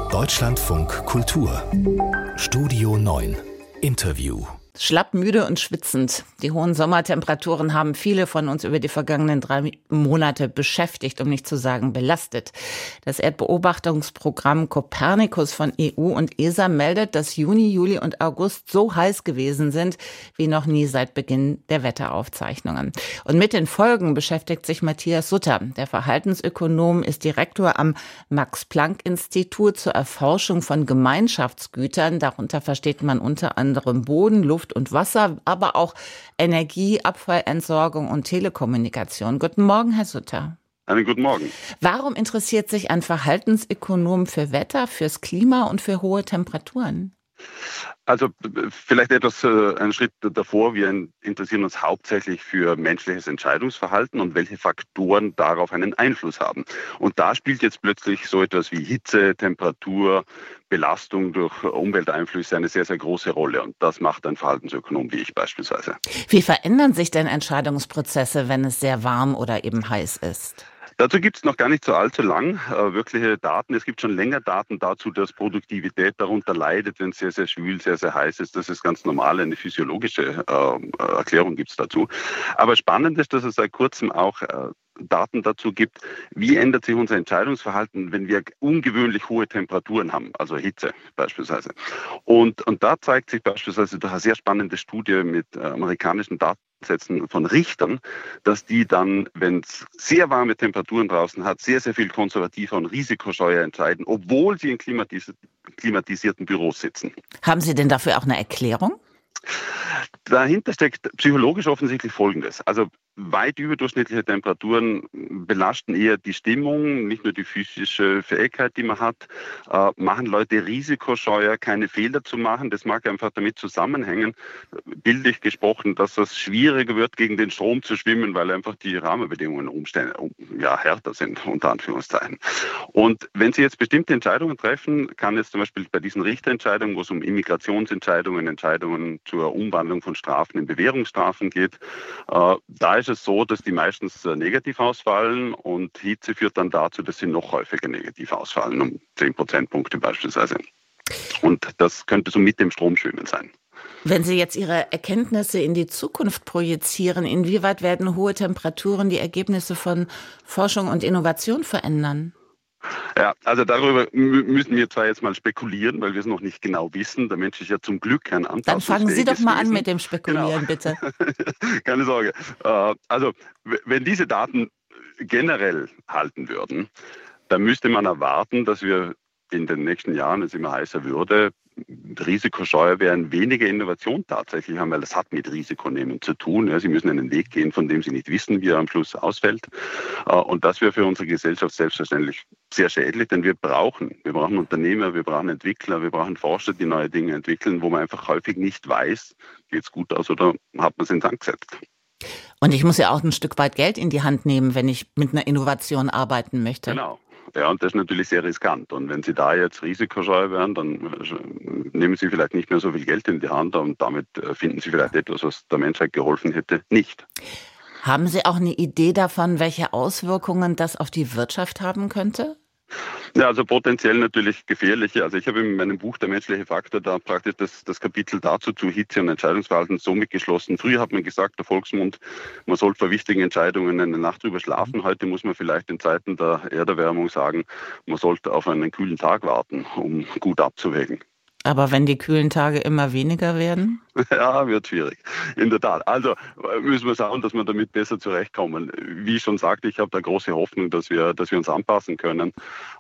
Deutschlandfunk Kultur Studio 9 Interview. Schlapp, müde und schwitzend. Die hohen Sommertemperaturen haben viele von uns über die vergangenen 3 Monate beschäftigt, um nicht zu sagen belastet. Das Erdbeobachtungsprogramm Copernicus von EU und ESA meldet, dass Juni, Juli und August so heiß gewesen sind wie noch nie seit Beginn der Wetteraufzeichnungen. Und mit den Folgen beschäftigt sich Matthias Sutter. Der Verhaltensökonom ist Direktor am Max-Planck-Institut zur Erforschung von Gemeinschaftsgütern. Darunter versteht man unter anderem Boden, Luft und Wasser, aber auch Energie, Abfallentsorgung und Telekommunikation. Guten Morgen, Herr Sutter. Einen guten Morgen. Warum interessiert sich ein Verhaltensökonom für Wetter, fürs Klima und für hohe Temperaturen? Also vielleicht einen Schritt davor. Wir interessieren uns hauptsächlich für menschliches Entscheidungsverhalten und welche Faktoren darauf einen Einfluss haben. Und da spielt jetzt plötzlich so etwas wie Hitze, Temperatur, Belastung durch Umwelteinflüsse eine sehr, sehr große Rolle. Und das macht ein Verhaltensökonom wie ich beispielsweise. Wie verändern sich denn Entscheidungsprozesse, wenn es sehr warm oder eben heiß ist? Dazu gibt es noch gar nicht so allzu lang wirkliche Daten. Es gibt schon länger Daten dazu, dass Produktivität darunter leidet, wenn es sehr, sehr schwül, sehr, sehr heiß ist. Das ist ganz normal, eine physiologische Erklärung gibt es dazu. Aber spannend ist, dass es seit kurzem auch Daten dazu gibt, wie ändert sich unser Entscheidungsverhalten, wenn wir ungewöhnlich hohe Temperaturen haben, also Hitze beispielsweise. Und da zeigt sich beispielsweise durch eine sehr spannende Studie mit amerikanischen Datensätzen von Richtern, dass die dann, wenn es sehr warme Temperaturen draußen hat, sehr, sehr viel konservativer und risikoscheuer entscheiden, obwohl sie in klimatisierten Büros sitzen. Haben Sie denn dafür auch eine Erklärung? Dahinter steckt psychologisch offensichtlich Folgendes. Also weit überdurchschnittliche Temperaturen belasten eher die Stimmung, nicht nur die physische Fähigkeit, die man hat, machen Leute risikoscheuer, keine Fehler zu machen. Das mag einfach damit zusammenhängen, bildlich gesprochen, dass es schwieriger wird, gegen den Strom zu schwimmen, weil einfach die Rahmenbedingungen härter sind, unter Anführungszeichen. Und wenn Sie jetzt bestimmte Entscheidungen treffen, kann es zum Beispiel bei diesen Richterentscheidungen, wo es um Immigrationsentscheidungen, Entscheidungen zur Umwandlung von Strafen in Bewährungsstrafen geht, da ist es so, dass die meistens negativ ausfallen und Hitze führt dann dazu, dass sie noch häufiger negativ ausfallen, um 10 Prozentpunkte beispielsweise. Und das könnte so mit dem Stromschwimmen sein. Wenn Sie jetzt Ihre Erkenntnisse in die Zukunft projizieren, inwieweit werden hohe Temperaturen die Ergebnisse von Forschung und Innovation verändern? Ja, also darüber müssen wir zwar jetzt mal spekulieren, weil wir es noch nicht genau wissen. Der Mensch ist ja zum Glück ein anpassungsfähiges Dann fangen Sie doch mal an Wesen. mit dem Spekulieren, bitte. Keine Sorge. Also wenn diese Daten generell halten würden, dann müsste man erwarten, dass wir in den nächsten Jahren, wenn es immer heißer würde, risikoscheuer wären, weniger Innovation tatsächlich haben, weil das hat mit Risikonehmen zu tun. Ja, sie müssen einen Weg gehen, von dem sie nicht wissen, wie er am Schluss ausfällt. Und das wäre für unsere Gesellschaft selbstverständlich sehr schädlich, denn wir brauchen Unternehmer, wir brauchen Entwickler, wir brauchen Forscher, die neue Dinge entwickeln, wo man einfach häufig nicht weiß, geht es gut aus oder hat man es in den Sand gesetzt. Und ich muss ja auch ein Stück weit Geld in die Hand nehmen, wenn ich mit einer Innovation arbeiten möchte. Genau. Ja, und das ist natürlich sehr riskant. Und wenn Sie da jetzt risikoscheu wären, dann nehmen Sie vielleicht nicht mehr so viel Geld in die Hand und damit finden Sie vielleicht etwas, was der Menschheit geholfen hätte, nicht. Haben Sie auch eine Idee davon, welche Auswirkungen das auf die Wirtschaft haben könnte? Ja, also potenziell natürlich gefährliche. Also ich habe in meinem Buch Der menschliche Faktor da praktisch das Kapitel dazu zu Hitze und Entscheidungsverhalten so mitgeschlossen. Früher hat man gesagt, der Volksmund, man sollte vor wichtigen Entscheidungen eine Nacht drüber schlafen. Heute muss man vielleicht in Zeiten der Erderwärmung sagen, man sollte auf einen kühlen Tag warten, um gut abzuwägen. Aber wenn die kühlen Tage immer weniger werden? Ja, wird schwierig. In der Tat. Also müssen wir schauen, dass wir damit besser zurechtkommen. Wie ich schon sagte, ich habe da große Hoffnung, dass wir uns anpassen können.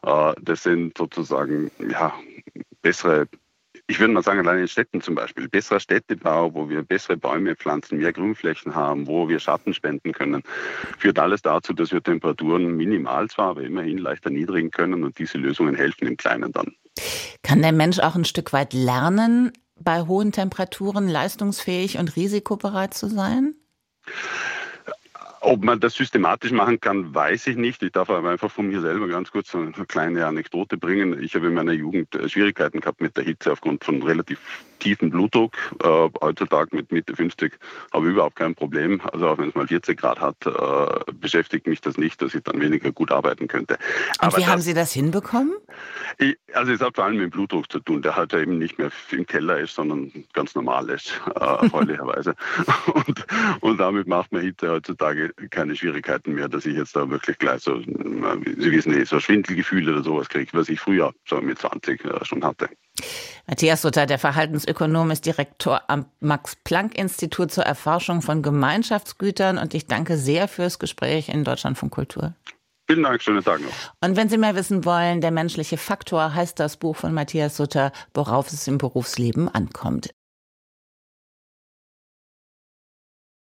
Das sind sozusagen bessere, ich würde mal sagen, allein in Städten zum Beispiel, besserer Städtebau, wo wir bessere Bäume pflanzen, mehr Grünflächen haben, wo wir Schatten spenden können, führt alles dazu, dass wir Temperaturen minimal zwar, aber immerhin leichter niedrigen können und diese Lösungen helfen im Kleinen dann. Kann der Mensch auch ein Stück weit lernen, bei hohen Temperaturen leistungsfähig und risikobereit zu sein? Ob man das systematisch machen kann, weiß ich nicht. Ich darf aber einfach von mir selber ganz kurz eine kleine Anekdote bringen. Ich habe in meiner Jugend Schwierigkeiten gehabt mit der Hitze aufgrund von relativ tiefem Blutdruck. Heutzutage mit Mitte 50 habe ich überhaupt kein Problem. Also auch wenn es mal 40 Grad hat, beschäftigt mich das nicht, dass ich dann weniger gut arbeiten könnte. Und wie haben Sie das hinbekommen? Also es hat vor allem mit dem Blutdruck zu tun, der halt eben nicht mehr im Keller ist, sondern ganz normal ist, erfreulicherweise. Und damit macht man heutzutage keine Schwierigkeiten mehr, dass ich jetzt da wirklich gleich so, Sie wissen so Schwindelgefühle oder sowas kriege, was ich früher so mit 20 schon hatte. Matthias Sutter, der Verhaltensökonom, ist Direktor am Max-Planck-Institut zur Erforschung von Gemeinschaftsgütern, und ich danke sehr fürs Gespräch in Deutschlandfunk Kultur. Vielen Dank, schönen Tag noch. Und wenn Sie mehr wissen wollen, der menschliche Faktor heißt das Buch von Matthias Sutter, worauf es im Berufsleben ankommt.